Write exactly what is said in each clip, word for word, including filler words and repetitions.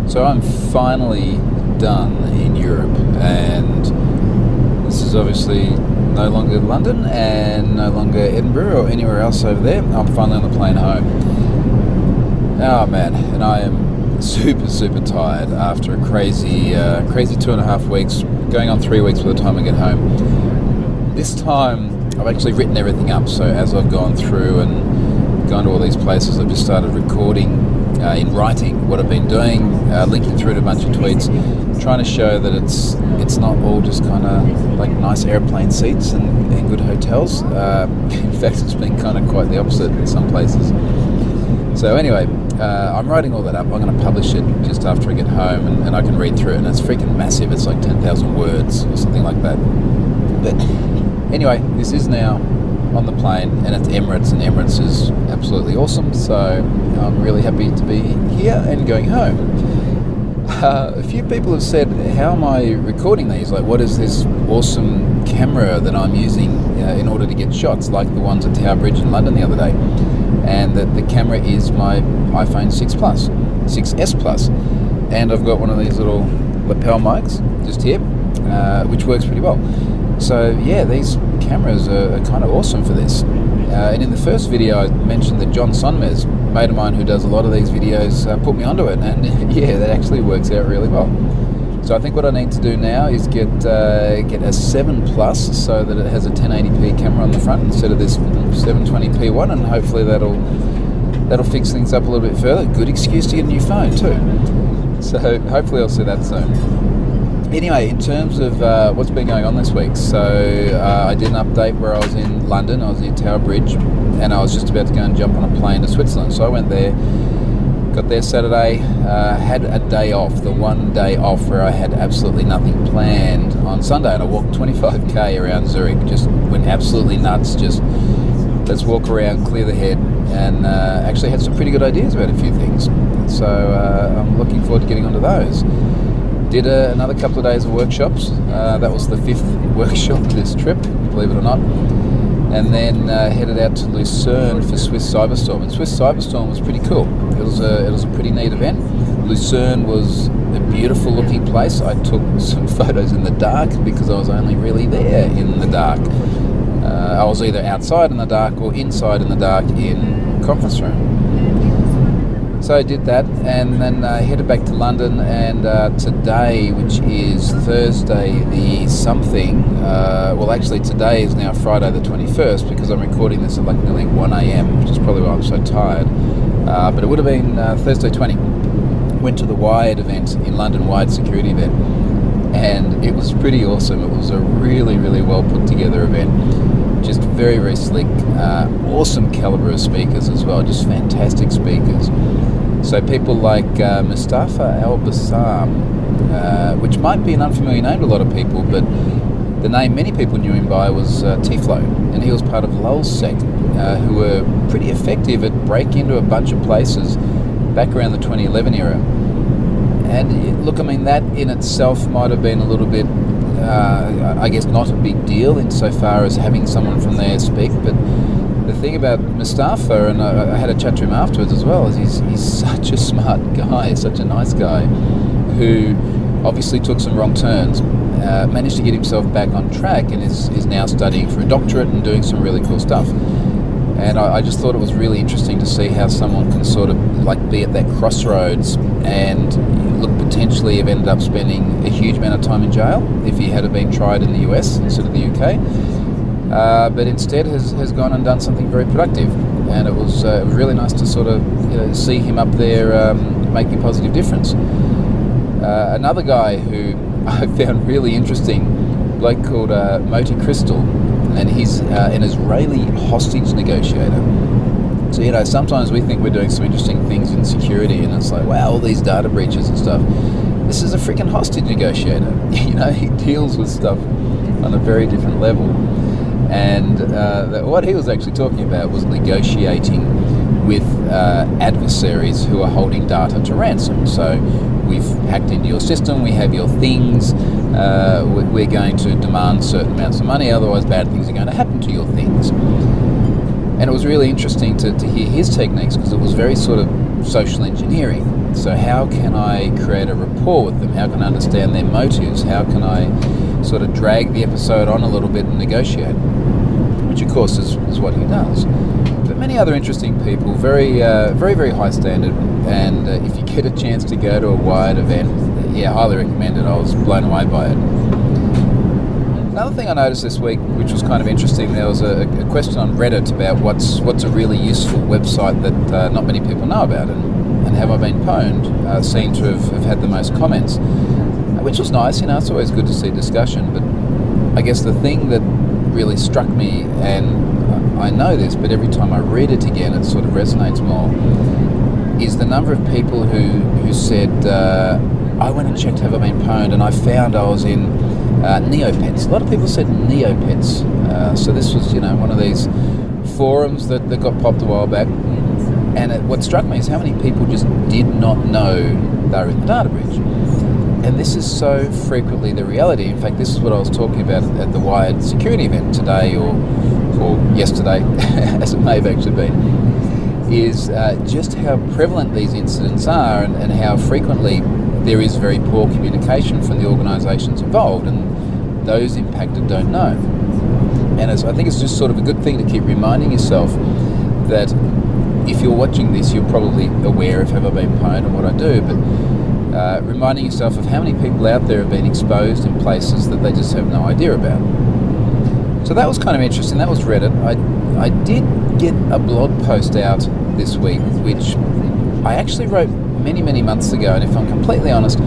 So I'm finally done in Europe, and this is obviously no longer London and no longer Edinburgh or anywhere else over there. I'm finally on the plane home. Oh man, and I am super, super tired after a crazy, uh, crazy two and a half weeks, going on three weeks by the time I get home. This time, I've actually written everything up, so as I've gone through and gone to all these places, I've just started recording uh, in writing what I've been doing, uh, linking through to a bunch of tweets, trying to show that it's it's not all just kind of like nice airplane seats and, and good hotels. Uh, in fact, it's been kind of quite the opposite in some places. So anyway, uh, I'm writing all that up. I'm going to publish it just after I get home, and, and I can read through it, and it's freaking massive. It's like ten thousand words or something like that. But anyway, this is now on the plane, and it's Emirates, and Emirates is absolutely awesome, so I'm really happy to be here and going home. Uh, a few people have said, how am I recording these? Like, what is this awesome camera that I'm using uh, in order to get shots, like the ones at Tower Bridge in London the other day? And that the camera is my iPhone six Plus, six S Plus, and I've got one of these little lapel mics just here, uh, which works pretty well. So yeah, these cameras are, are kind of awesome for this. Uh, and in the first video I mentioned that John Sonmez, a mate of mine who does a lot of these videos, uh, put me onto it, and yeah, that actually works out really well. So I think what I need to do now is get uh, get a seven Plus so that it has a ten eighty p camera on the front instead of this seven twenty p one, and hopefully that'll that'll fix things up a little bit further. Good excuse to get a new phone too. So hopefully I'll see that soon. Anyway, in terms of uh, what's been going on this week, so uh, I did an update where I was in London, I was in Tower Bridge, and I was just about to go and jump on a plane to Switzerland. So I went there, got there Saturday, uh, had a day off, the one day off where I had absolutely nothing planned on Sunday, and I walked twenty-five k around Zurich, just went absolutely nuts, just let's walk around, clear the head, and uh, actually had some pretty good ideas about a few things. So uh, I'm looking forward to getting onto those. Did a, another couple of days of workshops. Uh, that was the fifth workshop this trip, believe it or not. And then uh, headed out to Lucerne for Swiss Cyberstorm. And Swiss Cyberstorm was pretty cool. It was a it was a pretty neat event. Lucerne was a beautiful looking place. I took some photos in the dark because I was only really there in the dark. Uh, I was either outside in the dark or inside in the dark in conference room. So I did that, and then uh, headed back to London, and uh, today, which is Thursday the something, uh, well actually today is now Friday the twenty-first, because I'm recording this at like nearly one a.m, which is probably why I'm so tired, uh, but it would have been uh, Thursday twenty. Went to the Wired event in London, Wired security event, and it was pretty awesome. It was a really, really well put together event, just very, very slick, uh, awesome caliber of speakers as well, just fantastic speakers. So people like uh, Mustafa Al-Bassam, uh, which might be an unfamiliar name to a lot of people, but the name many people knew him by was uh, T-Flow, and he was part of Lulzsec, uh, who were pretty effective at breaking into a bunch of places back around the twenty eleven era. And look, I mean, that in itself might have been a little bit, uh, I guess, not a big deal insofar as having someone from there speak, but the thing about Mustafa, and I, I had a chat to him afterwards as well, is he's, he's such a smart guy, such a nice guy, who obviously took some wrong turns, uh, managed to get himself back on track, and is, is now studying for a doctorate and doing some really cool stuff. And I, I just thought it was really interesting to see how someone can sort of like be at that crossroads and look, potentially have ended up spending a huge amount of time in jail if he had been tried in the U S instead of the U K. Uh, but instead has, has gone and done something very productive, and it was, uh, it was really nice to sort of, you know, see him up there um, making a positive difference. Uh, another guy who I found really interesting, a bloke called uh, Moti Crystal, and he's uh, an Israeli hostage negotiator. So, you know, sometimes we think we're doing some interesting things in security, and it's like, wow, all these data breaches and stuff. This is a freaking hostage negotiator. You know, he deals with stuff on a very different level. And uh, that what he was actually talking about was negotiating with uh, adversaries who are holding data to ransom. So we've hacked into your system, we have your things, uh, we're going to demand certain amounts of money, otherwise bad things are going to happen to your things. And it was really interesting to, to hear his techniques, because it was very sort of social engineering. So how can I create a rapport with them? How can I understand their motives? How can I sort of drag the episode on a little bit and negotiate? Which of course is, is what he does. But many other interesting people, very, uh, very, very high standard. And uh, if you get a chance to go to a Wired event, yeah, highly recommend it. I was blown away by it. Another thing I noticed this week, which was kind of interesting, there was a, a question on Reddit about what's what's a really useful website that uh, not many people know about, and, and Have I Been Pwned uh, seemed to have, have had the most comments, which was nice. You know, it's always good to see discussion, but I guess the thing that really struck me, and I know this, but every time I read it again, it sort of resonates more, is the number of people who, who said, uh, I went and checked Have I Been Pwned, and I found I was in uh, Neopets. A lot of people said Neopets. Uh, so this was, you know, one of these forums that, that got popped a while back. And it, what struck me is how many people just did not know they were in the data breach. And this is so frequently the reality. In fact, this is what I was talking about at the Wired security event today, or or yesterday, as it may have actually been, is uh, just how prevalent these incidents are, and, and how frequently there is very poor communication from the organisations involved, and those impacted don't know. And it's, I think it's just sort of a good thing to keep reminding yourself that if you're watching this, you're probably aware of Have I Been Pwned and what I do, but uh, reminding yourself of how many people out there have been exposed in places that they just have no idea about. So that was kind of interesting. That was Reddit. I, I did get a blog post out this week, which I actually wrote many, many months ago, and if I'm completely honest,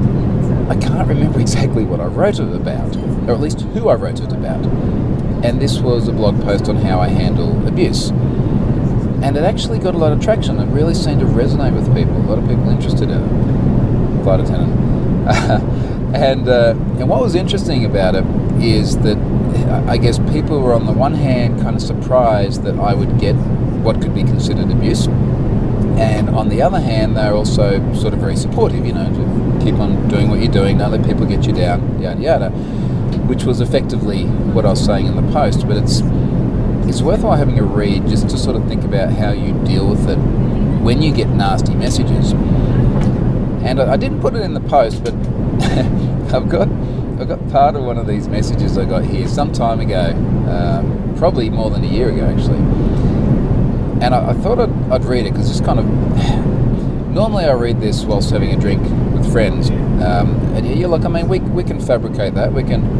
I can't remember exactly what I wrote it about, or at least who I wrote it about. And this was a blog post on how I handle abuse. And it actually got a lot of traction. It really seemed to resonate with people. A lot of people interested in it. Flight attendant. and uh, and what was interesting about it is that I guess people were on the one hand kind of surprised that I would get what could be considered abuse, and on the other hand they're also sort of very supportive, you know, to keep on doing what you're doing, don't let people get you down, yada yada, which was effectively what I was saying in the post. But it's it's worthwhile having a read just to sort of think about how you deal with it when you get nasty messages. And I, I didn't put it in the post, but I've got I got part of one of these messages I got here some time ago, um, probably more than a year ago actually. And I, I thought I'd, I'd read it because it's kind of... Normally I read this whilst having a drink with friends. Um, and yeah, look, I mean, we we can fabricate that. We can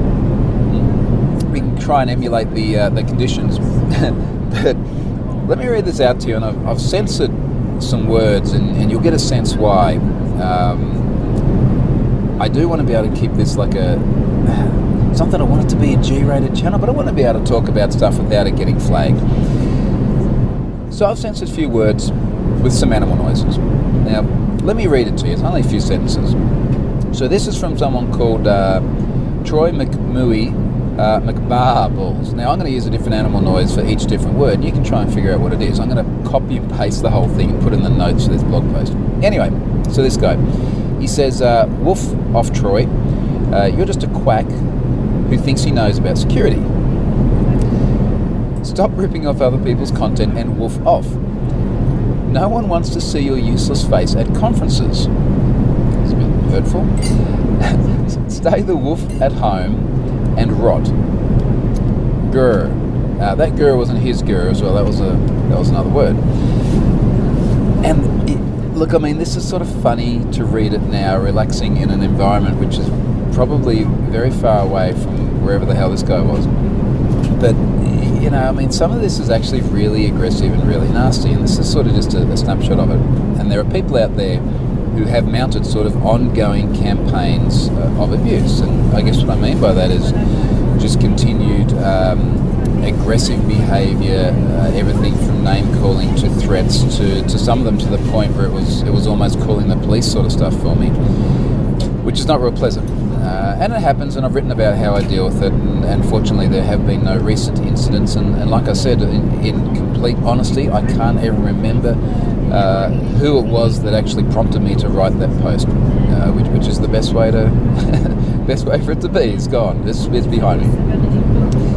we can try and emulate the uh, the conditions. But let me read this out to you, and I've, I've censored some words, and, and you'll get a sense why. Um, I do want to be able to keep this like a... It's not that I want it to be a G-rated channel, but I want to be able to talk about stuff without it getting flagged. So I've censored a few words with some animal noises. Now, let me read it to you. It's only a few sentences. So this is from someone called uh, Troy McMooey uh, McBarbles. Now, I'm going to use a different animal noise for each different word, and you can try and figure out what it is. I'm going to copy and paste the whole thing and put in the notes of this blog post. Anyway, so this guy, he says, uh, woof off Troy, uh, you're just a quack who thinks he knows about security. Stop ripping off other people's content and woof off. No one wants to see your useless face at conferences. It's a bit hurtful. Stay the woof at home and rot. Grr. Uh, that grr wasn't his grr as well. That was a that was another word. And it, look, I mean, this is sort of funny to read it now, relaxing in an environment which is probably very far away from wherever the hell this guy was. But you know, I mean, some of this is actually really aggressive and really nasty, and this is sort of just a, a snapshot of it. And there are people out there who have mounted sort of ongoing campaigns uh, of abuse, and I guess what I mean by that is just continued um, aggressive behaviour, uh, everything from name calling to threats to, to some of them to the point where it was it was almost calling the police sort of stuff for me, which is not real pleasant. Uh, and it happens, and I've written about how I deal with it, and, and fortunately there have been no recent incidents, and, and like I said, in, in complete honesty, I can't even remember uh, who it was that actually prompted me to write that post, uh, which, which is the best way to best way for it to be. It's gone. It's, it's behind me.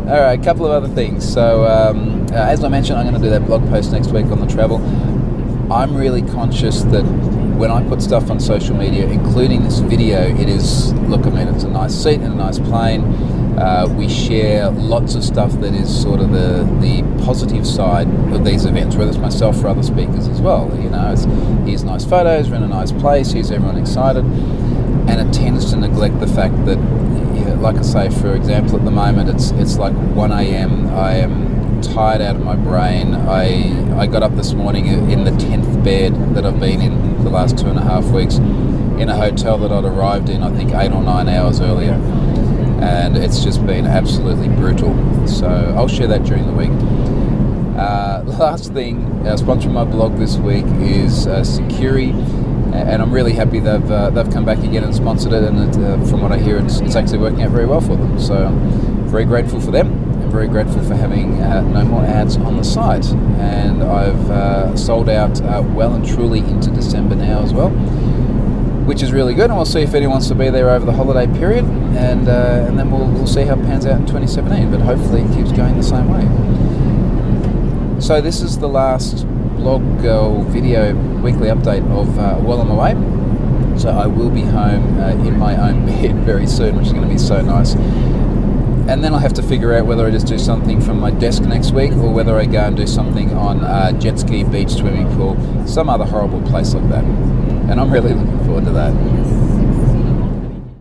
All right, a couple of other things. So, um, uh, as I mentioned, I'm going to do that blog post next week on the travel. I'm really conscious that when I put stuff on social media, including this video, it is, look, I mean, it's a nice seat and a nice plane. Uh, we share lots of stuff that is sort of the, the positive side of these events, whether it's myself or other speakers as well. You know, it's, here's nice photos, we're in a nice place, here's everyone excited. And it tends to neglect the fact that, yeah, like I say, for example, at the moment, it's it's like one a.m. I am tired out of my brain. I I got up this morning in the tenth bed that I've been in the last two and a half weeks, in a hotel that I'd arrived in, I think, eight or nine hours earlier. And it's just been absolutely brutal. So I'll share that during the week. Uh, last thing, uh, sponsoring my blog this week is uh, Securi, and I'm really happy they've uh, they've come back again and sponsored it. And it, uh, from what I hear, it's, it's actually working out very well for them. So I'm very grateful for them. I'm very grateful for having uh, no more ads on the site. And I've uh, sold out uh, well and truly into December now as well, which is really good, and we'll see if anyone wants to be there over the holiday period, and uh, and then we'll we'll see how it pans out in twenty seventeen. But hopefully it keeps going the same way. So this is the last blog or video weekly update of uh, Well On My Way. So I will be home uh, in my own bed very soon, which is going to be so nice. And then I'll have to figure out whether I just do something from my desk next week, or whether I go and do something on uh, jet ski, beach, swimming pool, some other horrible place like that. And I'm really looking forward to that.